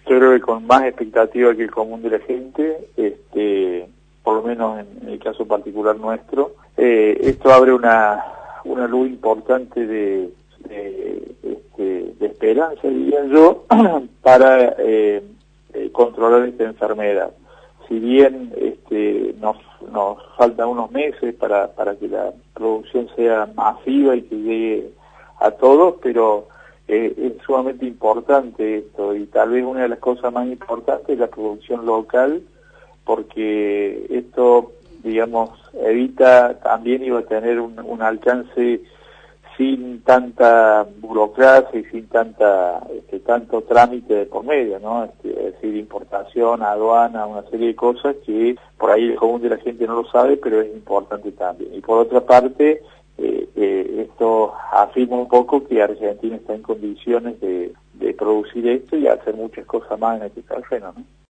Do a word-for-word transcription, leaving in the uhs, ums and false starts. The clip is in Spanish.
yo creo que con más expectativa que el común de la gente, este, por lo menos en el caso particular nuestro, eh, esto abre una, una luz importante de, de, este, de esperanza, diría yo, para eh, eh, controlar esta enfermedad. Si bien este, nos, nos faltan unos meses para, para que la producción sea masiva y que llegue a todos, pero eh, es sumamente importante esto, y tal vez una de las cosas más importantes es la producción local, porque esto, digamos, evita también iba a tener un, un alcance sin tanta burocracia y sin tanta este, tanto trámite de por medio, ¿no? Este, es decir, importación, aduana, una serie de cosas que por ahí el común de la gente no lo sabe, pero es importante también. Y por otra parte, eh, eh, esto afirma un poco que Argentina está en condiciones de, de producir esto y hacer muchas cosas más en este terreno, ¿no?